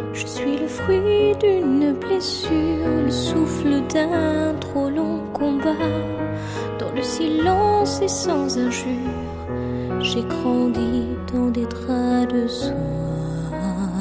Je suis le fruit d'une blessure, le souffle d'un trop long combat. Dans le silence et sans injure, j'ai grandi dans des draps de soie.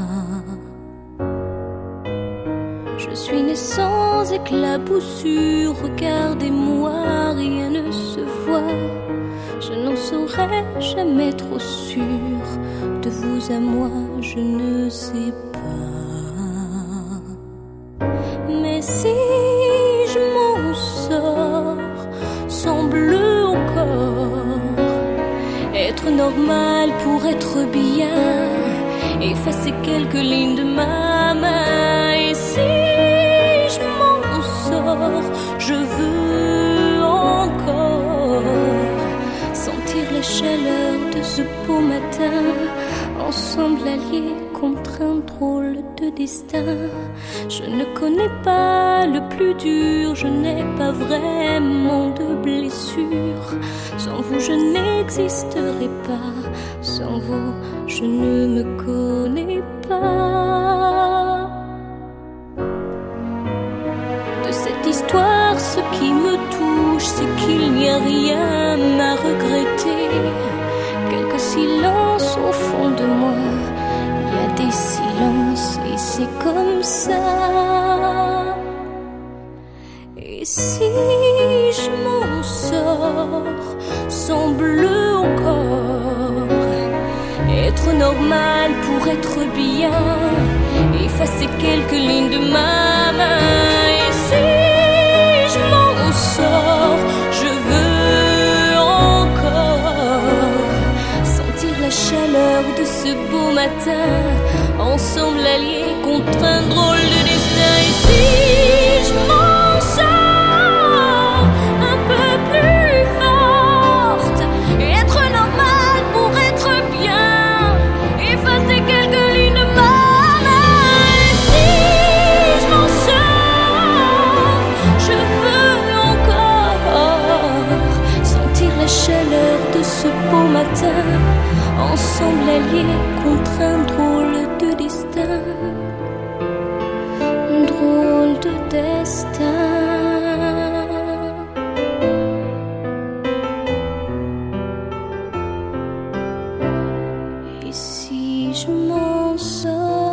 Je suis né sans éclaboussure, regardez-moi, rien ne se voit. Je n'en serai jamais trop sûr, de vous à moi je ne sais pas. Mais si je m'en sors, semble encore être normal pour être bien, effacer quelques lignes de ma main. Et si je m'en sors, je veux encore sentir la chaleur de ce beau matin, ensemble alliés contre un drôle de destin. Je ne connais pas le plus dur, je n'ai pas vraiment de blessure. Sans vous je n'existerai pas, sans vous je ne me connais pas. De cette histoire, ce qui me touche, c'est qu'il n'y a rien à regretter. Quelques silences au fond de moi, il y a des silences et c'est comme ça. Et si je m'en sors, semble encore être normal pour être bien, effacer quelques lignes de ma main. Et si je m'en sors, je veux encore sentir la chaleur de ce beau matin, ensemble alliés contre un drôle de destin. Et si je m'en sors un peu plus forte, être normal pour être bien, effacer quelques lignes de ma main. Et si je m'en sors, je veux encore sentir la chaleur de ce beau matin, ensemble alliés contre un drôle de destin. Drôle de destin. Et si je m'en sors,